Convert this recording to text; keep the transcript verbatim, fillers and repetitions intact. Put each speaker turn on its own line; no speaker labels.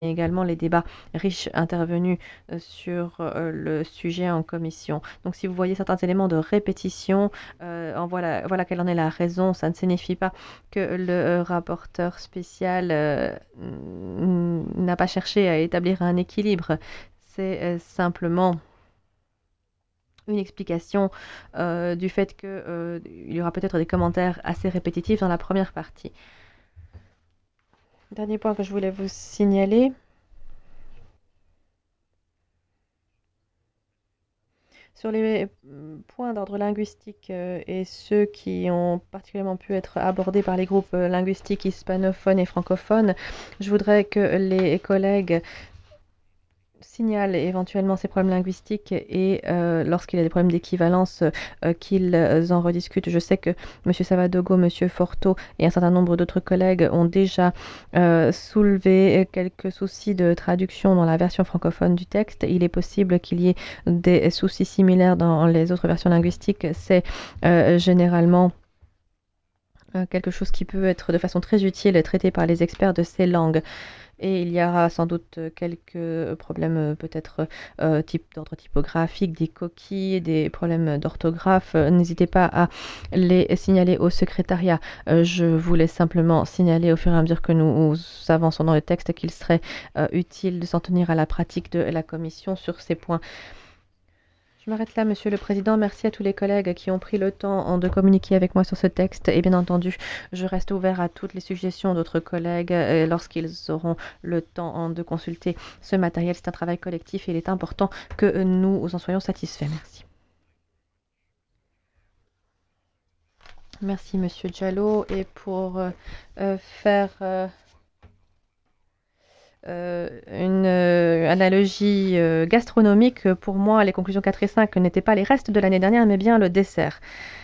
également les débats riches intervenus euh, sur euh, le sujet en commission. Donc si vous voyez certains éléments de répétition, euh, en voilà, voilà quelle en est la raison. Ça ne signifie pas que le euh, rapporteur spécial euh, n- n'a pas cherché à établir un équilibre. C'est euh, simplement une explication euh, du fait qu'il euh, y aura peut-être des commentaires assez répétitifs dans la première partie. Dernier point que je voulais vous signaler. Sur les mm, points d'ordre linguistique euh, et ceux qui ont particulièrement pu être abordés par les groupes euh, linguistiques hispanophones et francophones, je voudrais que les collègues signalent éventuellement ces problèmes linguistiques et euh, lorsqu'il y a des problèmes d'équivalence, euh, qu'ils en rediscutent. Je sais que M. Savadogo, M. Forto et un certain nombre d'autres collègues ont déjà euh, soulevé quelques soucis de traduction dans la version francophone du texte. Il est possible qu'il y ait des soucis similaires dans les autres versions linguistiques. C'est euh, généralement euh, quelque chose qui peut être de façon très utile traité par les experts de ces langues. Et il y aura sans doute quelques problèmes euh, peut-être euh, type, d'ordre typographique, des coquilles, des problèmes d'orthographe. Euh, N'hésitez pas à les signaler au secrétariat. Euh, je voulais simplement signaler au fur et à mesure que nous avançons dans le texte qu'il serait euh, utile de s'en tenir à la pratique de la Commission sur ces points. Je m'arrête là, Monsieur le Président. Merci à tous les collègues qui ont pris le temps de communiquer avec moi sur ce texte. Et bien entendu, je reste ouvert à toutes les suggestions d'autres collègues euh, lorsqu'ils auront le temps de consulter ce matériel. C'est un travail collectif et il est important que nous en soyons satisfaits. Merci. Merci, Monsieur Diallo. Et pour euh, euh, faire euh, euh, une euh, analogie euh, gastronomique, pour moi, les conclusions quatre et cinq n'étaient pas les restes de l'année dernière, mais bien le dessert.